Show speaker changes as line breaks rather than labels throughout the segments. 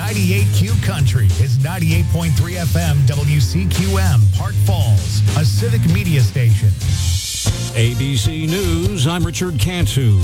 98Q Country is 98.3 FM WCQM, Park Falls, a civic media station.
ABC News, I'm Richard Cantu.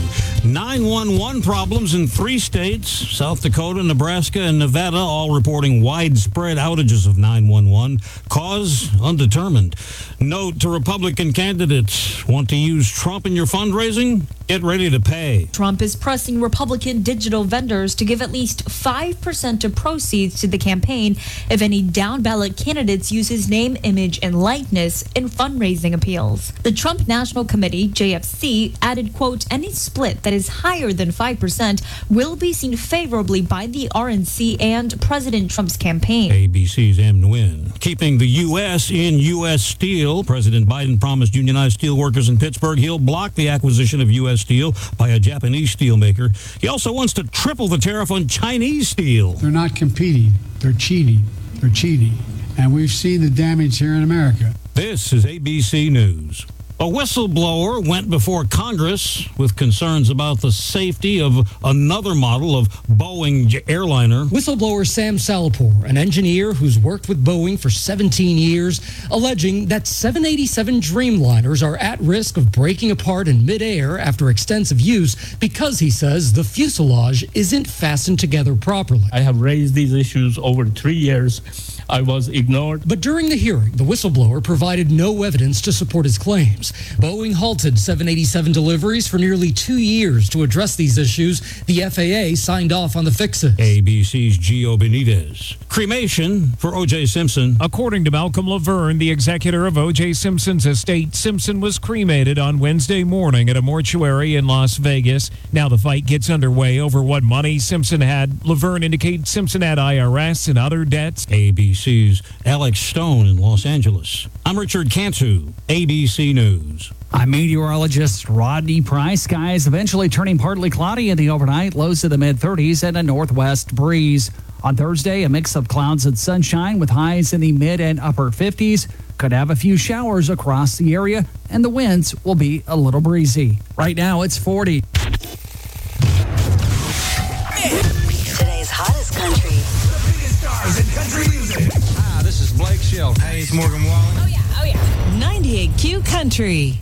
911 problems in 3 states, South Dakota, Nebraska, and Nevada, all reporting widespread outages of 911. Cause undetermined. Note to Republican candidates, want to use Trump in your fundraising? Get ready to pay.
Trump is pressing Republican digital vendors to give at least 5% of proceeds to the campaign if any down-ballot candidates use his name, image, and likeness in fundraising appeals. The Trump National Committee, JFC, added, quote, any split that is higher than 5% will be seen favorably by the RNC and President Trump's campaign.
ABC's Em Nguyen. Keeping the U.S. in U.S. steel, President Biden promised unionized steel workers in Pittsburgh he'll block the acquisition of U.S. steel by a Japanese steelmaker. He also wants to triple the tariff on Chinese steel.
They're not competing. They're cheating. They're cheating. And we've seen the damage here in America.
This is ABC News. A whistleblower went before Congress with concerns about the safety of another model of Boeing airliner.
Whistleblower Sam Salapur, an engineer who's worked with Boeing for 17 years, alleging that 787 Dreamliners are at risk of breaking apart in midair after extensive use because, he says, the fuselage isn't fastened together properly.
I have raised these issues over 3 years. I was ignored.
But during the hearing, the whistleblower provided no evidence to support his claims. Boeing halted 787 deliveries for nearly 2 years to address these issues. The FAA signed off on the fixes.
ABC's Gio Benitez. Cremation for O.J. Simpson.
According to Malcolm Laverne, the executor of O.J. Simpson's estate, Simpson was cremated on Wednesday morning at a mortuary in Las Vegas. Now the fight gets underway over what money Simpson had. Laverne indicates Simpson had IRS and other debts.
ABC's Alex Stone in Los Angeles. I'm Richard Cantu, ABC News.
I'm meteorologist Rodney Price. Skies eventually turning partly cloudy in the overnight, lows to the mid-30s and a northwest breeze. On Thursday, a mix of clouds and sunshine with highs in the mid and upper 50s. Could have a few showers across the area, and the winds will be a little breezy. Right now, it's 40.
Today's hottest country.
The biggest stars in country music.
Hi, this is Blake Shelton.
Hey, it's Morgan Wallen.
Oh, yeah. 98Q Country.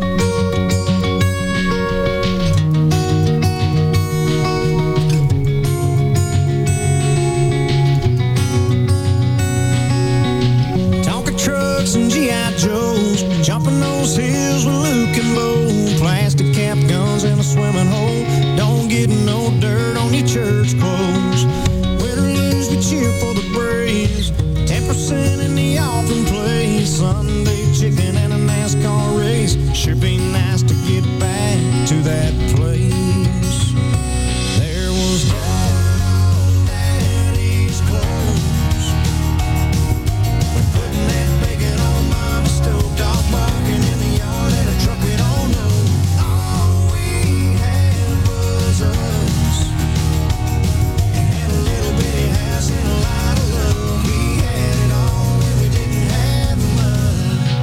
Tonka trucks and G.I. Joes, jumping those hills with Luke and Bo. Plastic cap guns in a swimming hole. Don't get no dirt on your church clothes. Win or lose, we cheer for the Braves. 10% in the offering place. Sunday chicken and a NASCAR race. Sure be nice to get back to that place. There was dirt on Daddy's clothes. We're putting that bacon on Mama's stove. Dog barking in the yard at a truck we don't know. All we had was us. And a little bitty house and a lot of love. We had it all when we didn't have much.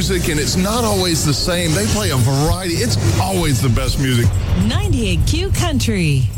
music, and it's not always the same. They play a variety. It's always the best music.
98Q Country.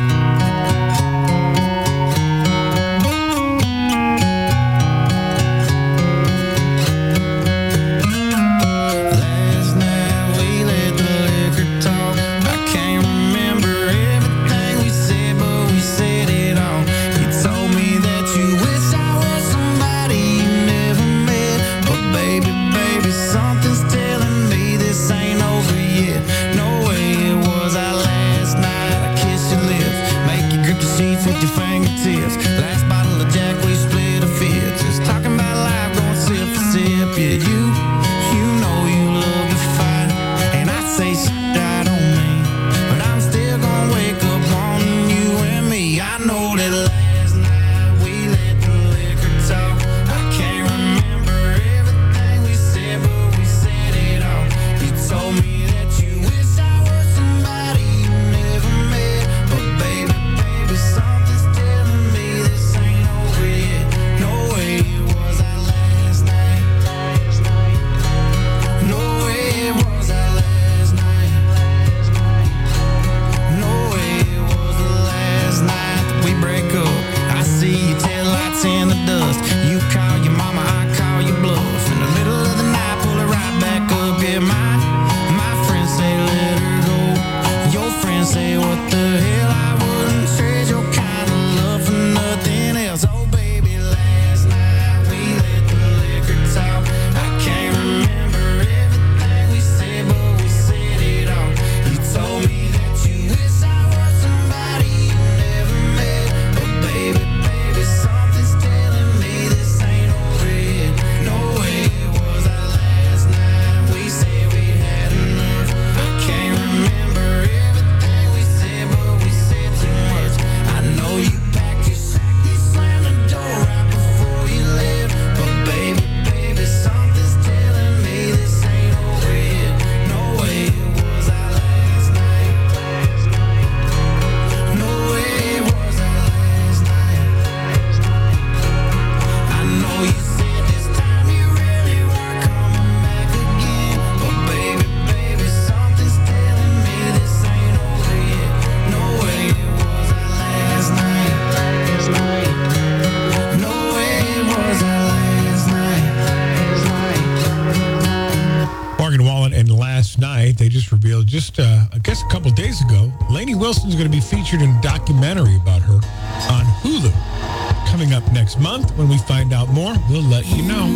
I guess a couple days ago, Lainey Wilson's going to be featured in a documentary about her on Hulu. Coming up next month, when we find out more, we'll let you know.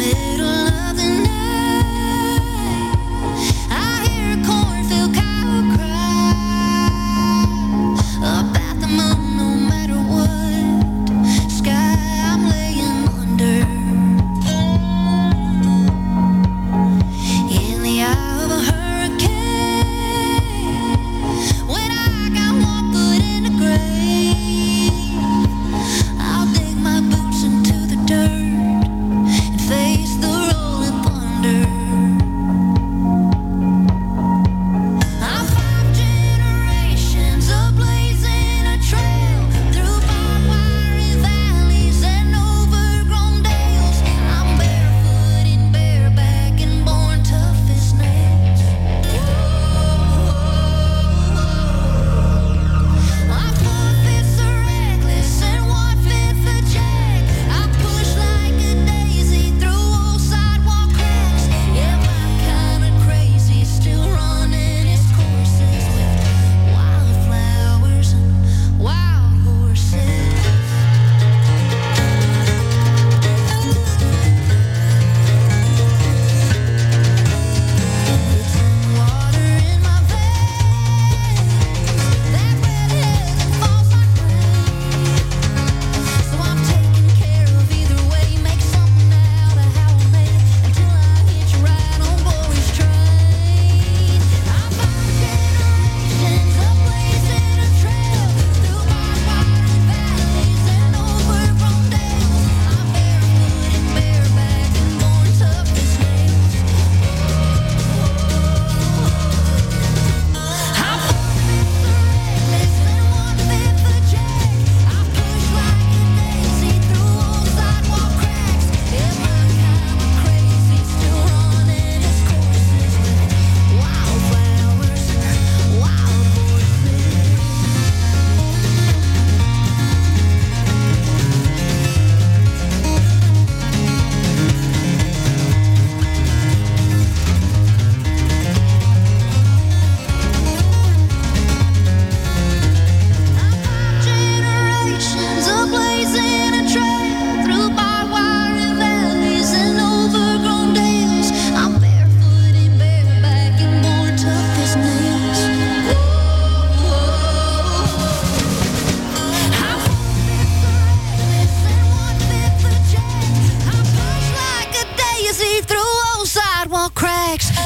I'll dig my boots into the dirt and face the rolling thunder.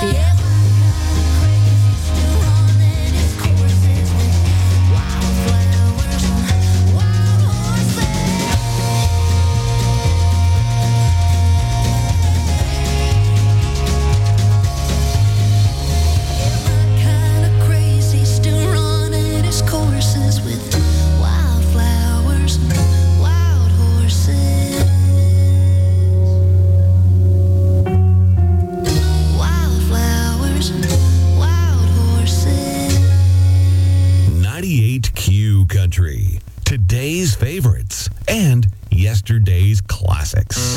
Country. Today's favorites and yesterday's classics.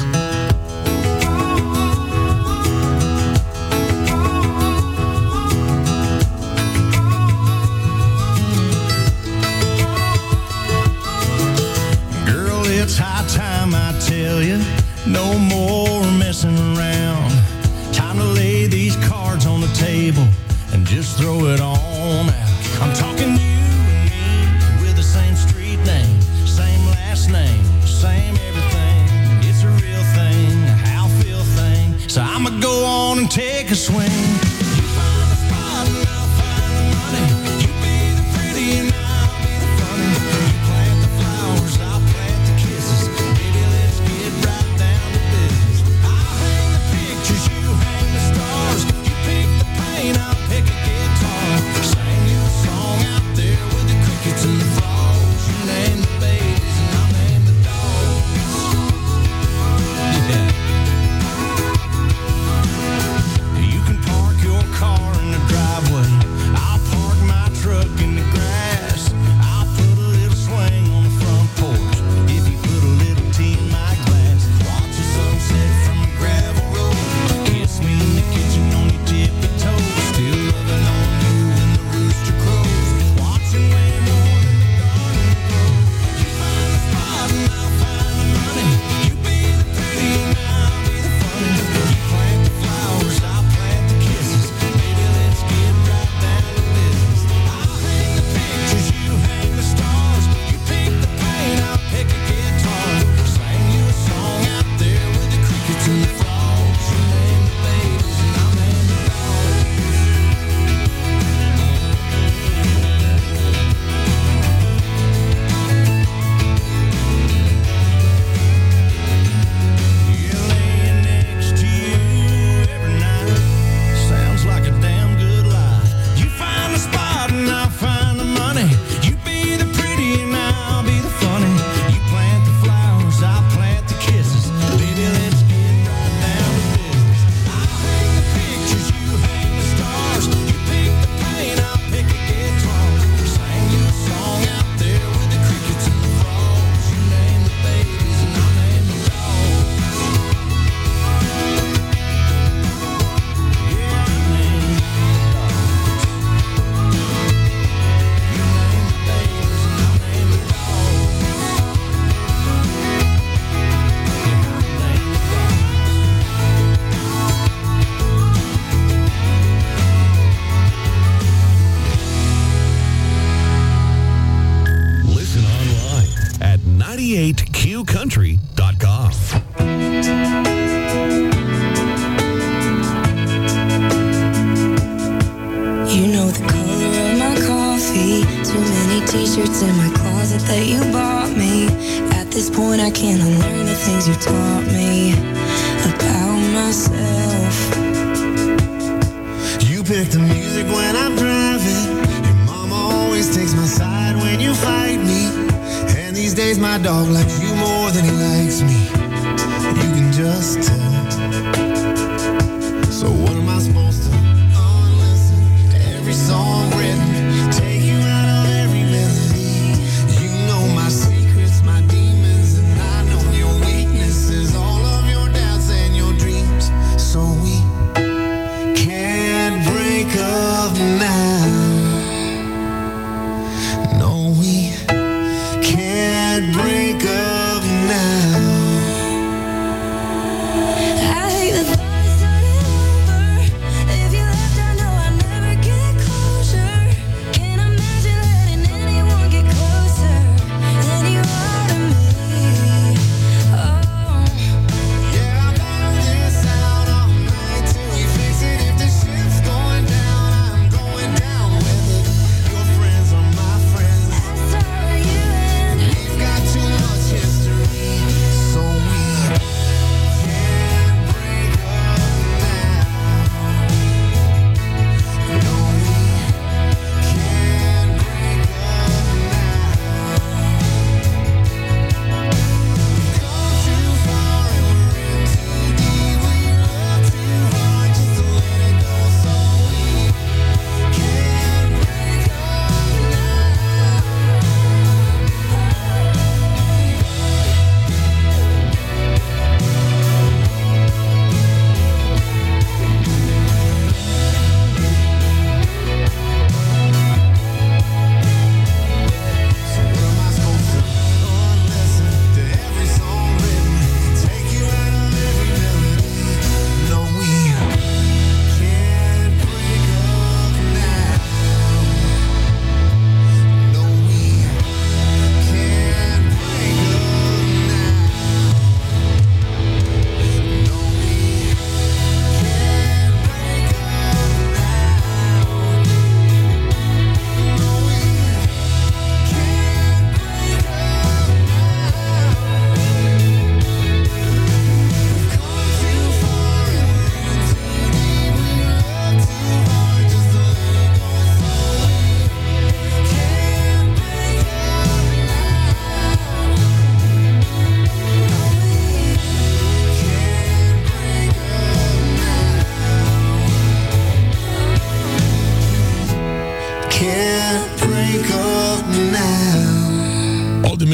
Girl, it's high time I tell you, no more messing around. Time to lay these cards on the table and just throw it on out. I'm talking you. Name, same everything. It's a real thing, a how feel thing. So I'ma go on and take a swing. You find the spot and I'll find the money. You be the pretty and I'll be the funny. You plant the flowers, I'll plant the kisses. Baby, let's get right down to business. I'll hang the pictures, you hang the stars. You pick the paint, I'll pick a guitar. Sing you a song out there with the crickets and the frogs. You name the baby.
QCountry.com.
You know the color of my coffee. Too many t-shirts in my closet that you bought me. At this point I can't unlearn the things you taught me about myself.
You pick the music when I'm driving. Your mama always takes my side when you fight me. And these days my dog likes you more than he likes me. You can just tell. So what am I supposed to unlisten to every song written? Take you out of every melody. You know my secrets, my demons, and I know your weaknesses, all of your doubts and your dreams. So we can't break up now. No, we can't break up now.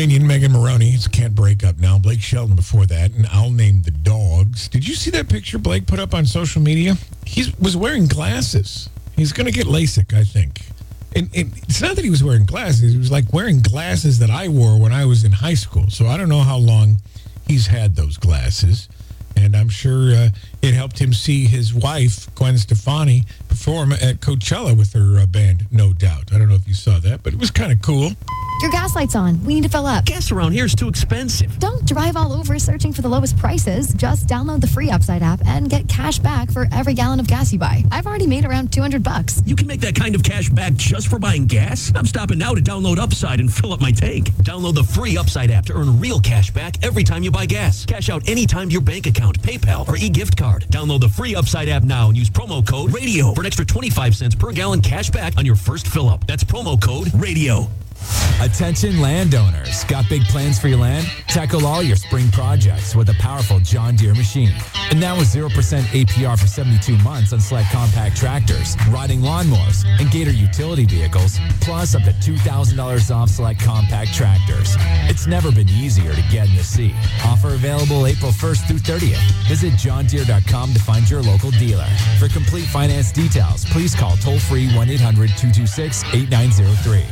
Minion, Megan Maroney. Can't break up now. Blake Shelton before that, and I'll name the dogs. Did you see that picture Blake put up on social media? He was wearing glasses. He's going to get LASIK, I think. And it's not that he was wearing glasses. He was like wearing glasses that I wore when I was in high school. So I don't know how long he's had those glasses. And I'm sure it helped him see his wife, Gwen Stefani, perform at Coachella with her band, No Doubt. I don't know if you saw that, but it was kind of cool.
Your gas light's on. We need to fill up.
Gas around here is too expensive.
Don't drive all over searching for the lowest prices. Just download the free Upside app and get cash back for every gallon of gas you buy. I've already made around $200.
You can make that kind of cash back just for buying gas? I'm stopping now to download Upside and fill up my tank. Download the free Upside app to earn real cash back every time you buy gas. Cash out anytime to your bank account, PayPal, or e-gift card. Download the free Upside app now and use promo code RADIO for an extra 25 cents per gallon cash back on your first fill-up. That's promo code RADIO.
Attention landowners. Got big plans for your land? Tackle all your spring projects with a powerful John Deere machine. And now with 0% APR for 72 months on select compact tractors, riding lawnmowers, and Gator utility vehicles, plus up to $2,000 off select compact tractors. It's never been easier to get in the seat. Offer available April 1st through 30th. Visit johndeere.com to find your local dealer. For complete finance details, please call toll-free 1-800-226-8903.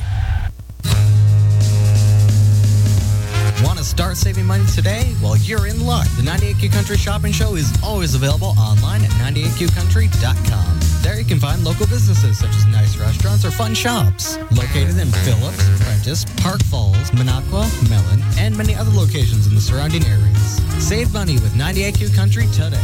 Want to start saving money today? Well, you're in luck. The 98Q Country Shopping Show is always available online at 98QCountry.com. There you can find local businesses such as nice restaurants or fun shops. Located in Phillips, Prentice, Park Falls, Minocqua, Mellon, and many other locations in the surrounding areas. Save money with 98Q Country today.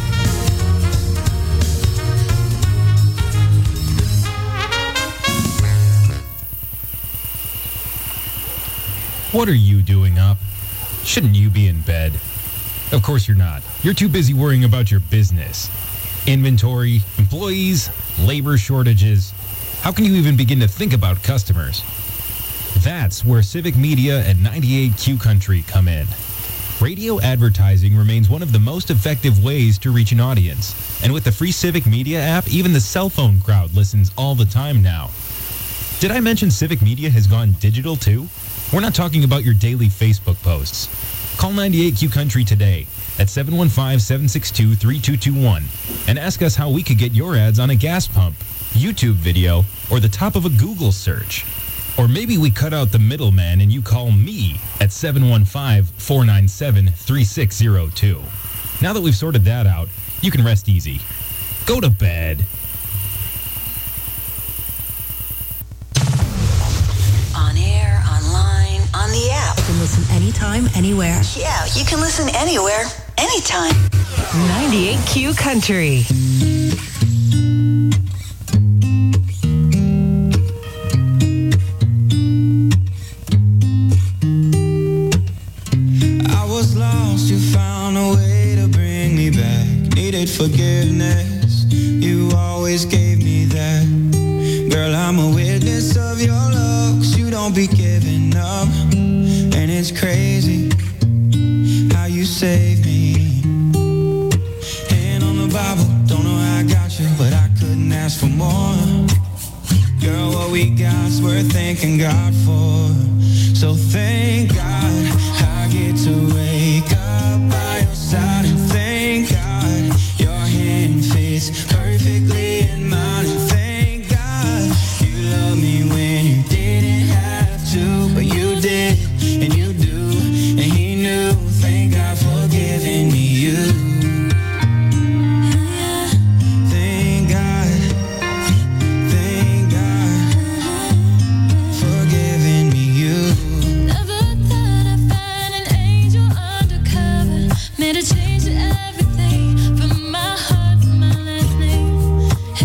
What are you doing up? Shouldn't you be in bed? Of course you're not. You're too busy worrying about your business. Inventory, employees, labor shortages. How can you even begin to think about customers? That's where Civic Media and 98Q Country come in. Radio advertising remains one of the most effective ways to reach an audience. And with the free Civic Media app, even the cell phone crowd listens all the time now. Did I mention Civic Media has gone digital too? We're not talking about your daily Facebook posts. Call 98Q Country today at 715-762-3221 and ask us how we could get your ads on a gas pump, YouTube video, or the top of a Google search. Or maybe we cut out the middleman and you call me at 715-497-3602. Now that we've sorted that out, you can rest easy. Go to bed.
On air, online, on the app.
You can listen anytime, anywhere.
Yeah, you can listen anywhere, anytime. 98Q Country.
I was lost, you found a way to bring me back. Needed forgiveness, you always gave me that. Girl, I'm a witness of your love, 'cause you don't be giving up. And it's crazy how you saved me. Hand on the Bible, don't know how I got you, but I couldn't ask for more. Girl, what we got's worth thanking God for. So thank God I get to wake up by your side, and thank God your hand fits perfectly in mine, and thank God you love me when you didn't have to, but you did, and you do, and he knew. Thank God for giving me you. Thank God for giving me you.
Never thought I'd find an angel undercover. Made a change to everything from my heart to my last name.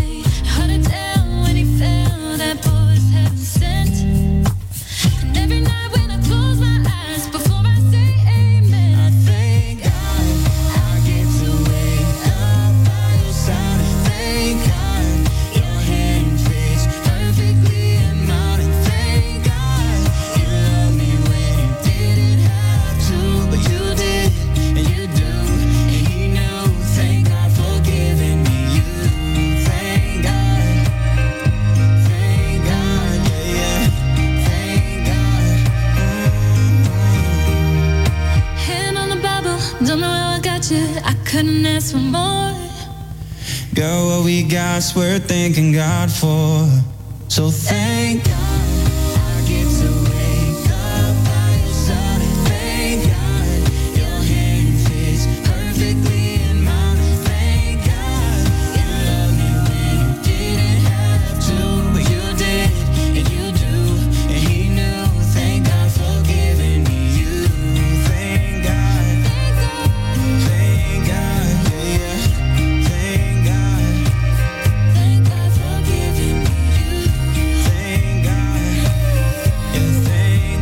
couldn't ask for more.
Girl, what we got's worth thanking God for. So thank God I get to wake up by your side. And thank God your hand fits perfectly in mine. Thank God you loved me when you didn't have to, but you did and you do, and He knew. Thank God for giving me you. Thank God, thank God, yeah. Thank God for giving me you. Thank God, yeah. Thank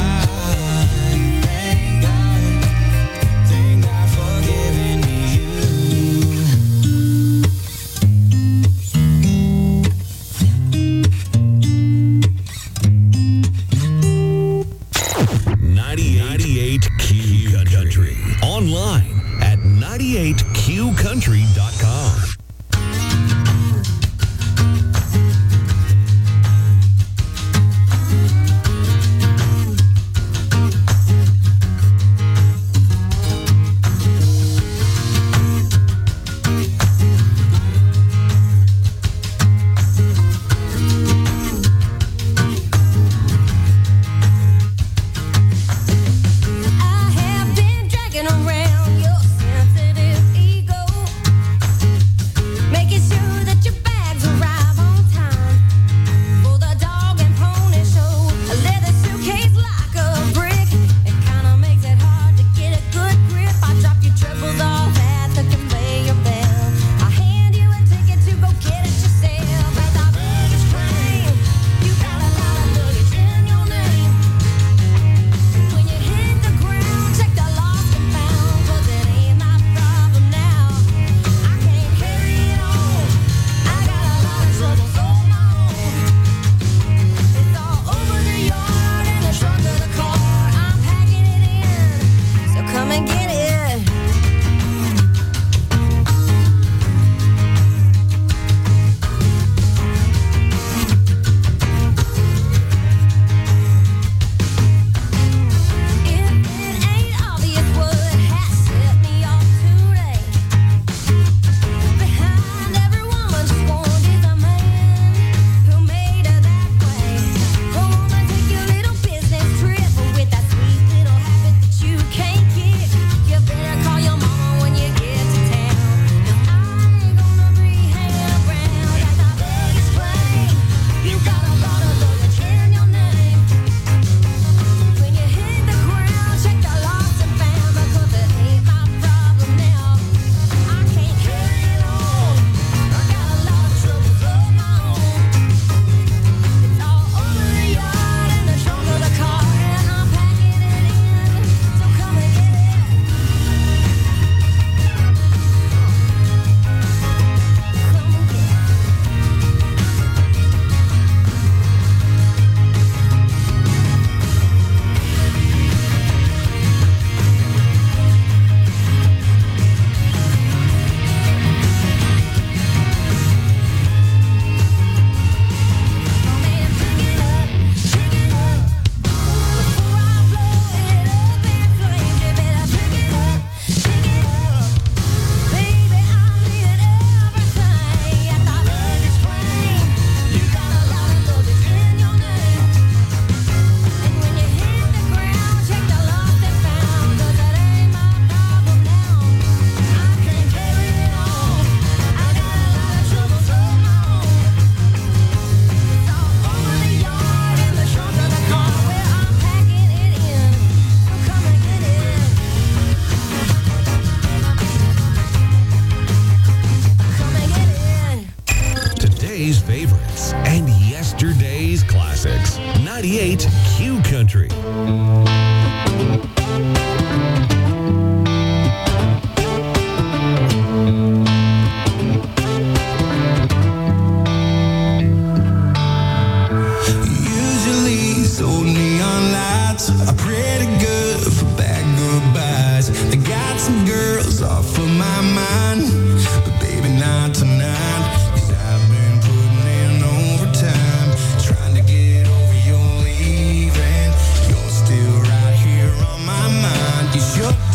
God for giving me you.
98 Q Country. Online at 98QCountry.com.
I have been dragging around your sensitive ego, making sure that your bags arrive on time for the dog and pony show. A leather suitcase like a brick, it kinda makes it hard to get a good grip. I drop your triples off at the conveyor belt. I hand you a ticket to go get it yourself. As our luggage train, you got a lot of luggage in your name. When you hit the ground, check the lost and found, 'cause it ain't my problem now. I can't carry it on. I got a lot of troubles on my own. It's all over the yard and the trunk of the car. I'm packing it in, so come and get it. If it ain't obvious what has set me off today, behind every woman scorned is a man who made her that way. Go on and take your little business trip with that sweet little habit that you can't kick. You better call your mama when you get to town. I ain't gonna be hanging around at the luggage claim. You got a lot of luggage in your name. When you hit the ground, check the lost and found, because it ain't my problem now. I can't carry it on. I got a lot of troubles of my own. It's all over the yard and the trunk of the car, and I'm packing it in, so come and get it.
Today's favorites and yesterday's classics. 98 Q Country.
Usually so neon lights are pretty good for bad goodbyes. I got some girls off of my mind, but baby not tonight. 'Cause I've been putting in overtime, trying to get over your leaving. You're still right here on my mind. You should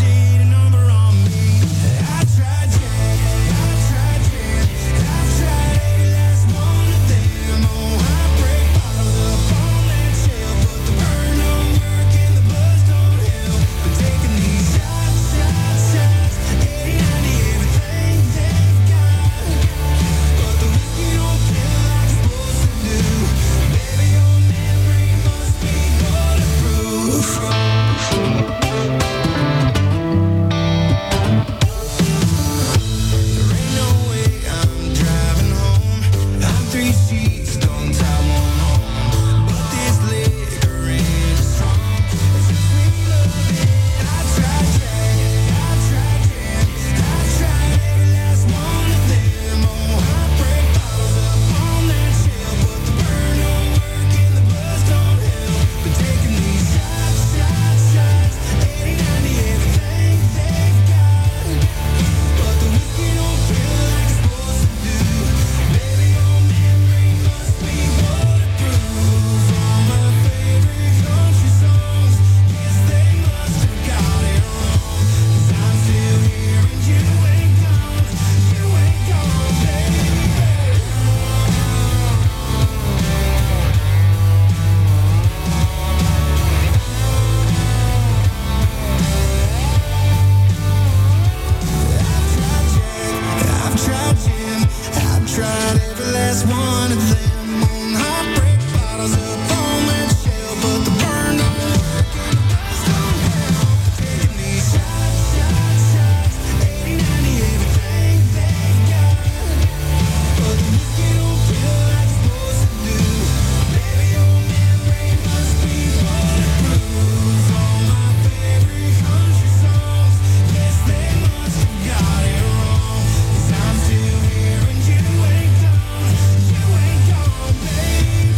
of them on heartbreak bottles up on that shelf, but the burn don't work and the buzz don't help. Taking these shots, 80, 90, everything they got, but the whiskey don't feel like it's supposed to do. Maybe your memory must be bulletproof. All my favorite country songs, yes, they must have got it wrong, 'cause I'm still here and you ain't gone, baby.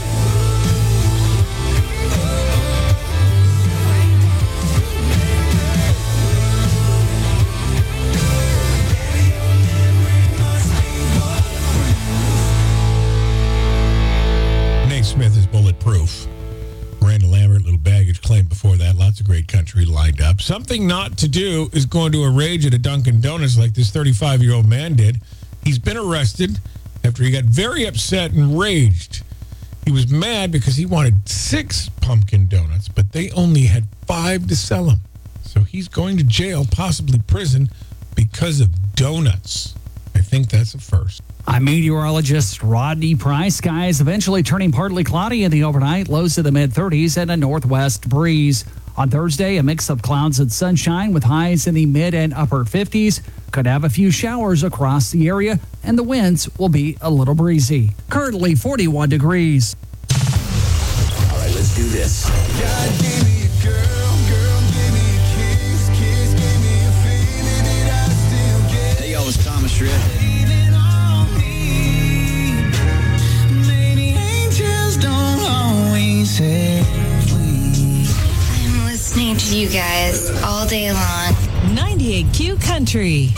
Nate Smith is Bulletproof. Miranda Lambert, Little Baggage Claim before that. Lots of great country lined up. Something not to do is going to a rage at a Dunkin' Donuts like this 35-year-old man did. He's been arrested after he got very upset and raged. He was mad because he wanted 6 pumpkin donuts, but they only had 5 to sell him. So he's going to jail, possibly prison, because of donuts. I think that's a first.
I'm meteorologist Rodney Price. Skies eventually turning partly cloudy in the overnight, lows to the mid-30s and a northwest breeze. On Thursday, a mix of clouds and sunshine with highs in the mid and upper 50s. Could have a few showers across the area, and the winds will be a little breezy. Currently 41 degrees.
All right, let's do this.
God gave me a girl, girl gave me a kiss, kiss gave me a feeling that I still get.
Hey, yo, it's Thomas Shred.
Leaning on me. Maybe angels don't always have wings.
I'm listening to you guys all day long.
98Q Country.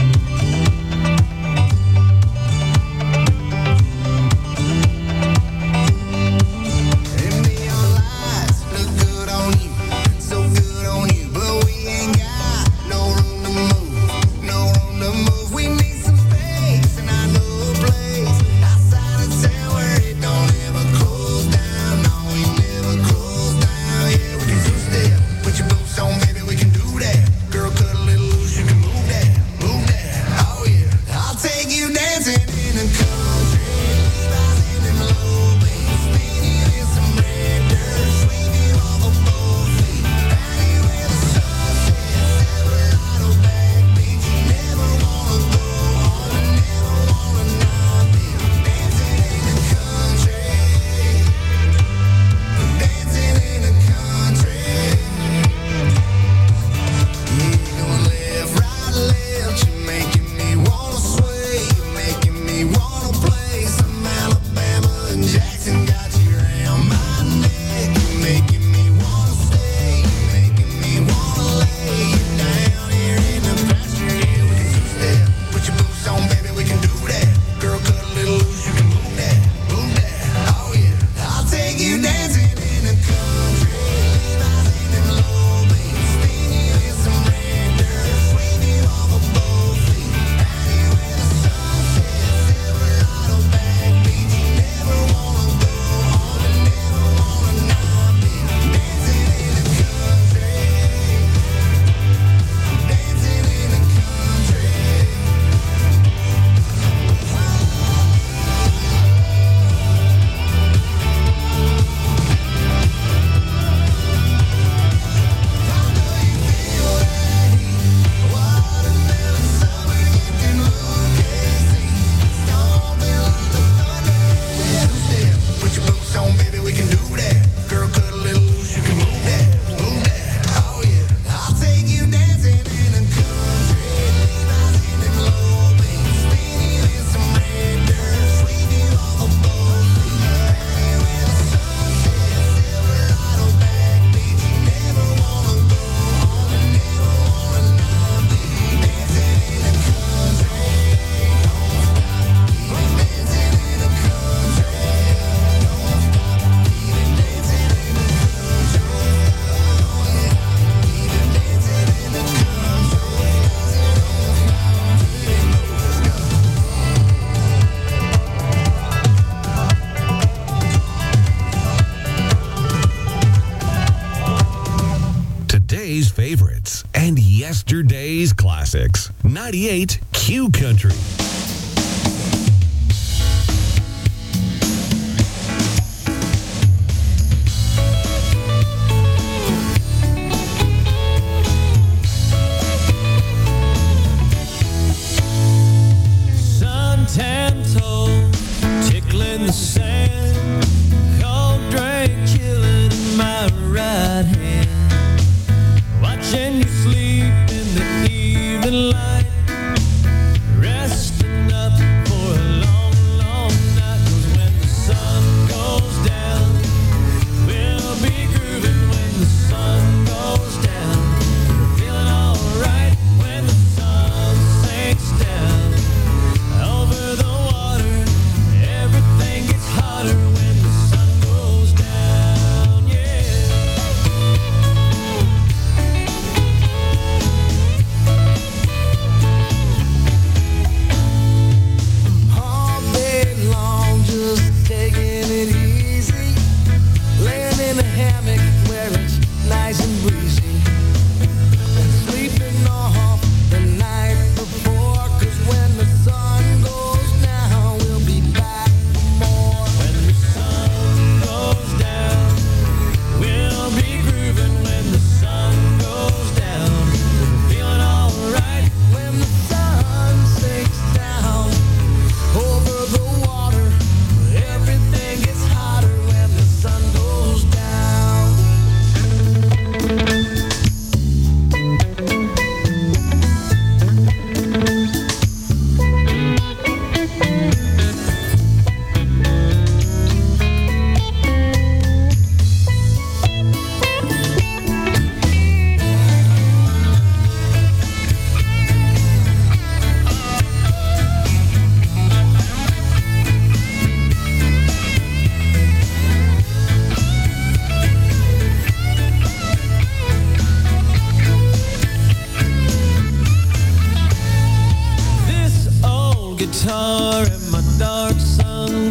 favorites and yesterday's classics. 98 Q Country.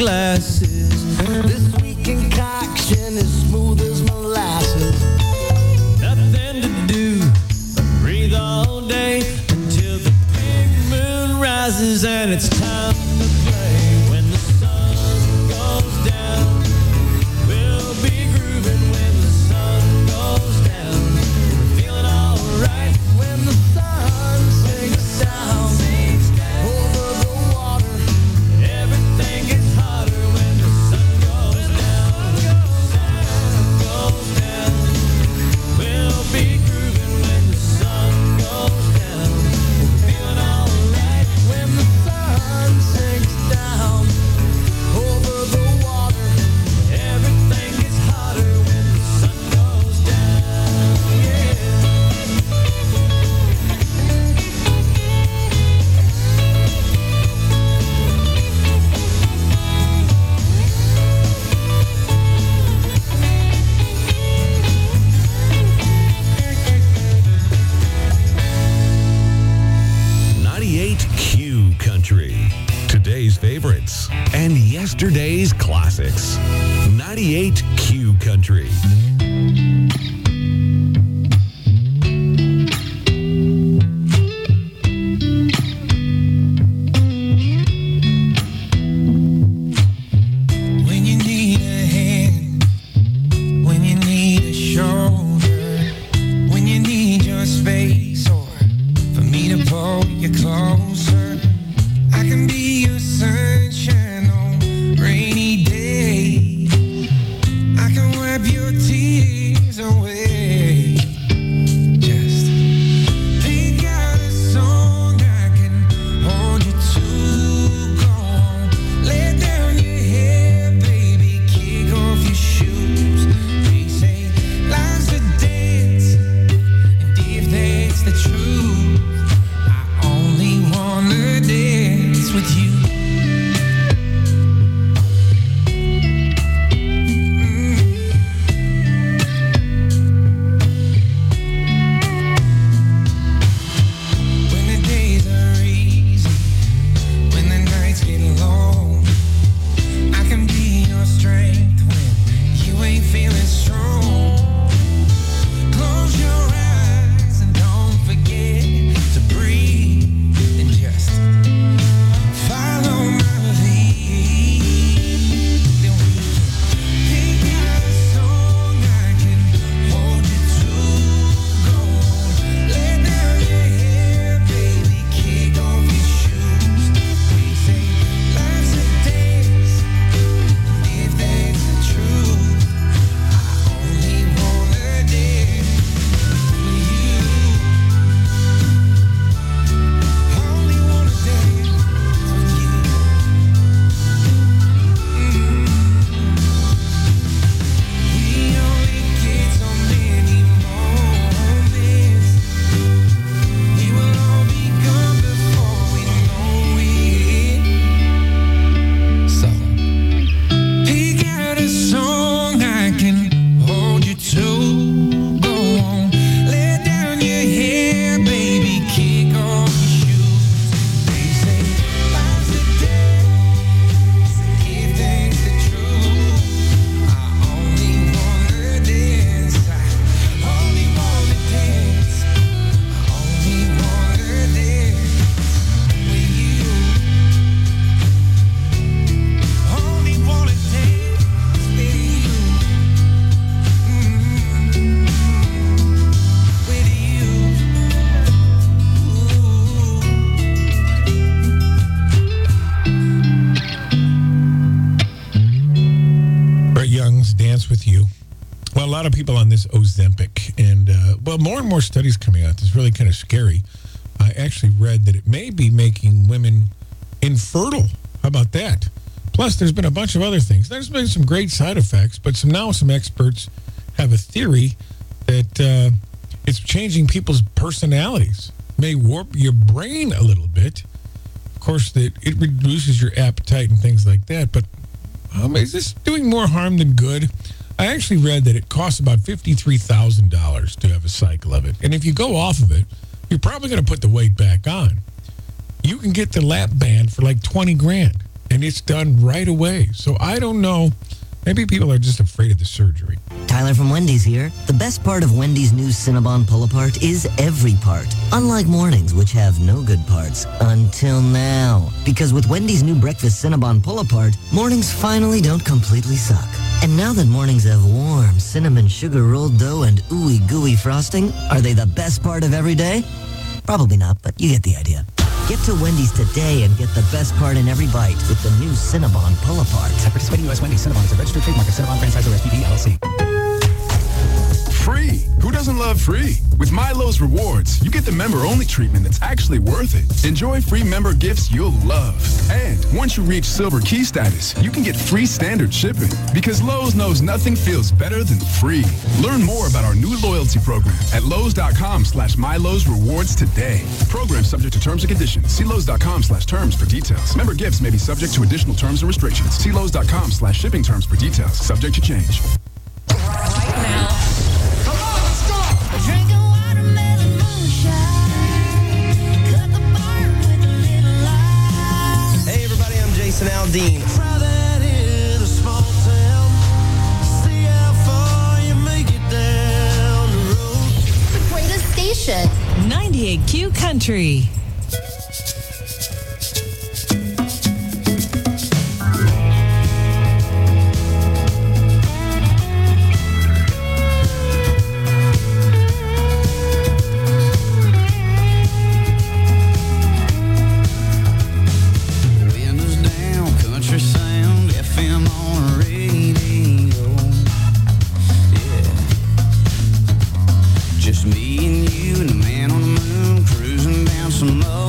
glasses. This sweet concoction is smooth as molasses. Nothing to do but breathe all day until the big moon rises and it's time to play. When the sun goes down, we'll be grooving. When the sun goes down, we're feeling alright. When the sun sinks down over the water, everything gets hotter. When the sun goes down, we'll be grooving. When the sun goes down, we're feeling alright. When the sun sinks down over the water, everything gets hotter. When the sun goes down, yeah.
98Q Country. Today's favorites and yesterday's classics. 98Q Country.
When you need a hand, when you need a shoulder, when you need your space, or for me to pull you closer, I can be your sunshine on rainy days. I can wipe your tears away. Just pick out a song I can hold you to. Go on, lay down your head, baby, kick off your shoes. They say life's a dance, and if that's the truth, I only wanna dance with you. When the days are easy, when the nights get long, I can be your strength when you ain't feeling strong. Close your eyes and don't forget to breathe and just follow my lead. Then we can pick out a song I can hold you to. Go on, lay down your hair, baby, kick off your shoes. We say life's a dance, and if that's the truth, I only wanna dance with you. Only wanna dance with you. We only get so many moments. We will all be gone before we know it. So pick out a song I can hold you to. Go on, lay down your hair, baby, kick off your shoes. They say life's a dance, and if that's the truth, I only wanna dance. I only wanna dance. I only wanna dance with you. Only wanna dance with you. With you.
Brett Young's Dance With You. Well, a lot of people on this Ozempic, and more and more studies coming out. It's really kind of scary. I actually read that it may be making women infertile. How about that? Plus, there's been a bunch of other things. There's been some great side effects, but some experts have a theory that it's changing people's personalities. May warp your brain a little bit. Of course, that it reduces your appetite and things like that. But is this doing more harm than good? I actually read that it costs about $53,000 to have a cycle of it. And if you go off of it, you're probably going to put the weight back on. You can get the lap band for like $20,000. and it's done right away. So I don't know. Maybe people are just afraid of the surgery.
Tyler from Wendy's here. The best part of Wendy's new Cinnabon Pull-Apart is every part. Unlike mornings, which have no good parts. Until now. Because with Wendy's new breakfast Cinnabon Pull-Apart, mornings finally don't completely suck. And now that mornings have warm cinnamon sugar rolled dough and ooey gooey frosting, are they the best part of every day? Probably not, but you get the idea. Get to Wendy's today and get the best part in every bite with the new Cinnabon Pull-Apart.
At participating U.S. Wendy's, Cinnabon is a registered trademark of Cinnabon Franchisor SPV LLC.
Free. Who doesn't love free? With Milo's Rewards, you get the member-only treatment that's actually worth it. Enjoy free member gifts you'll love. And once you reach Silver Key status, you can get free standard shipping. Because Lowe's knows nothing feels better than free. Learn more about our new loyalty program at Lowe's.com/Milo's Rewards today. Program subject to terms and conditions. See Lowe's.com/terms for details. Member gifts may be subject to additional terms and restrictions. See Lowe's.com/shipping terms for details. Subject to change.
Hey everybody, I'm Jason Aldean.
The greatest station. 98Q Country.
Just me and you and the man on the moon cruising down some low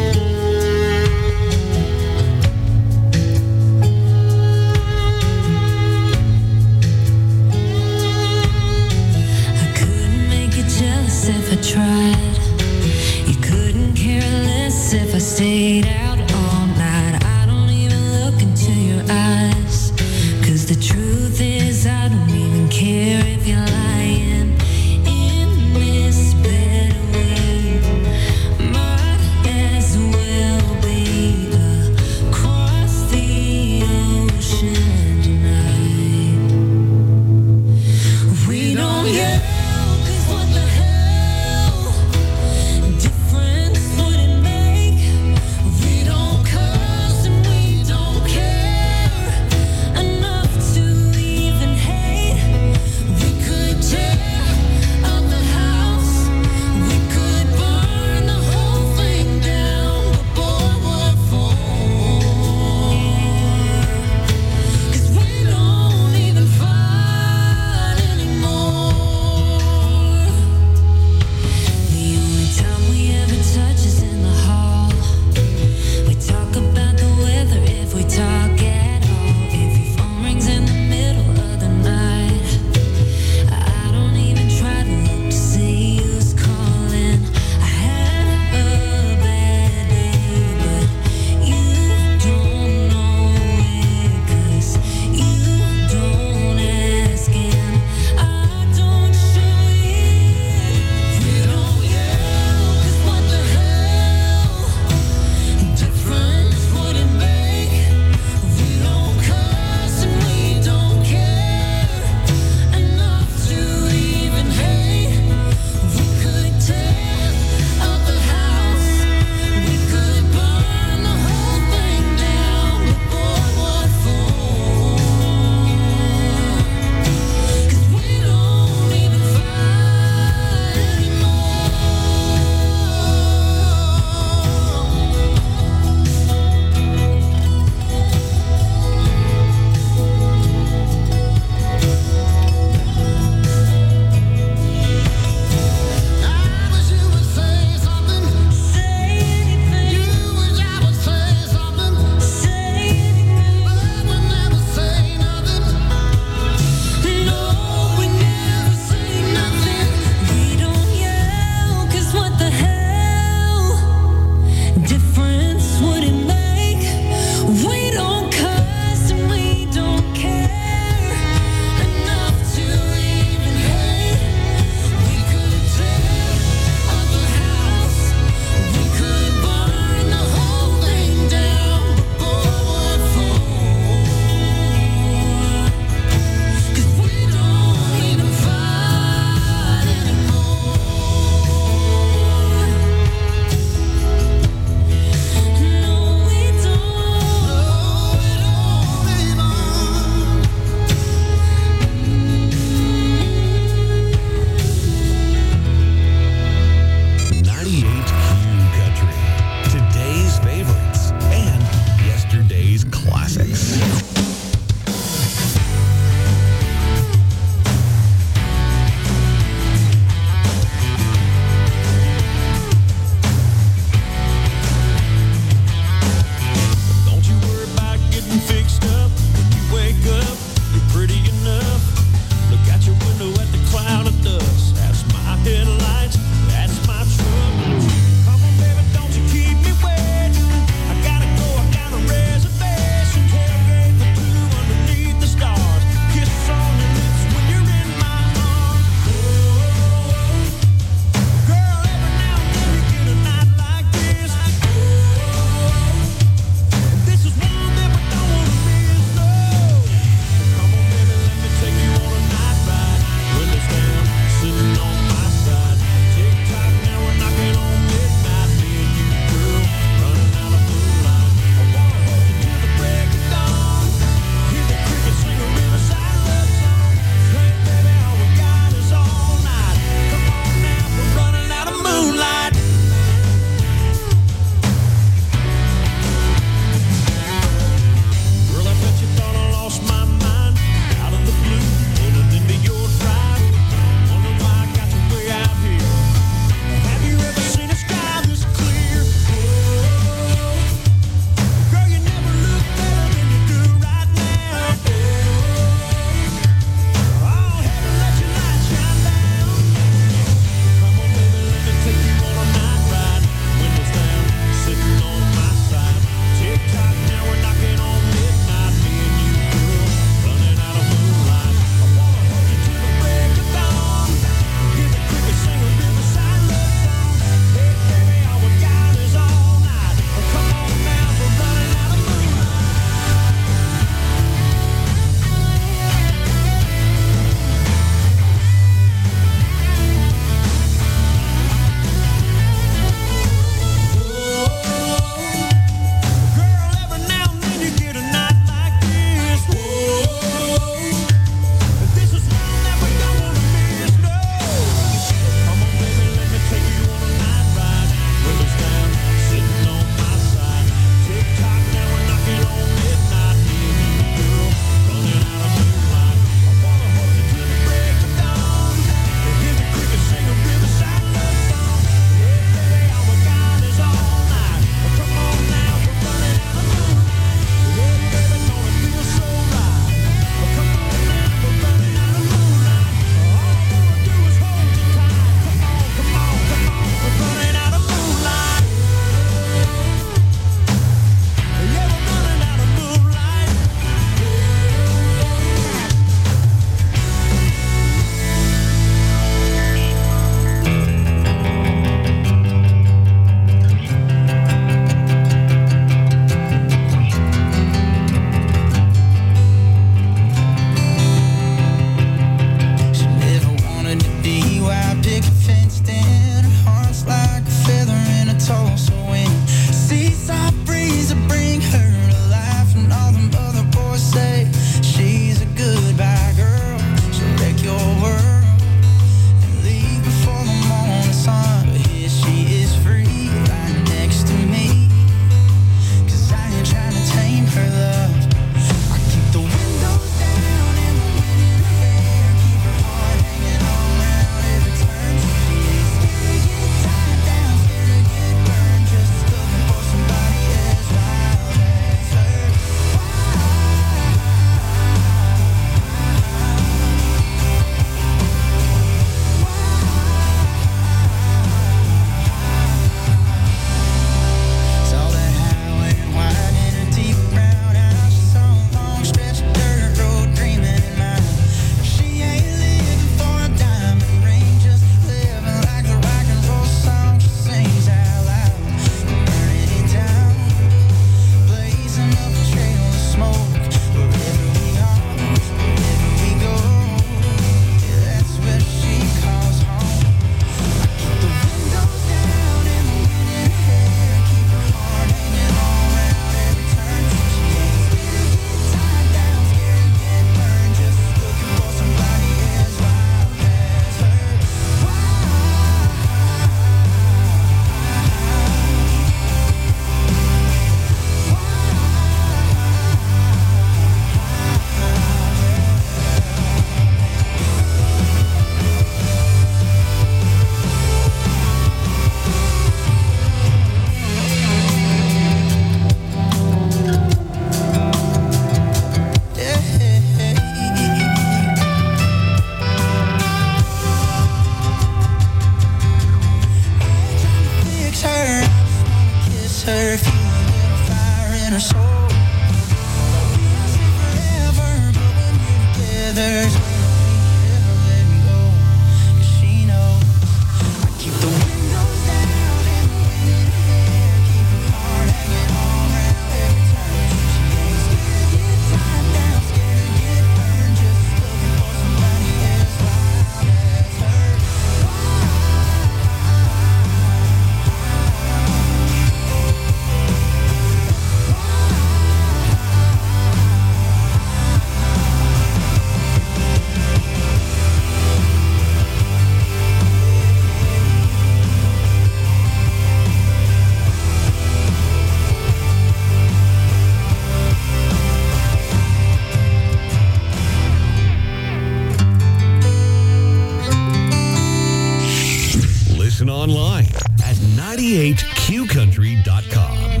98qcountry.com.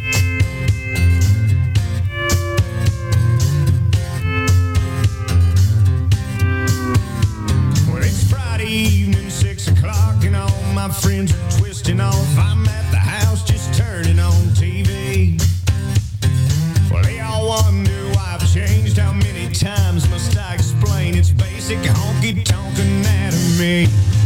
Well, it's Friday evening, 6 o'clock, and all my friends are twisting off. I'm at the house just turning on TV. Well, they all wonder why I've changed. How many times must I explain? It's basic honky-tonk anatomy.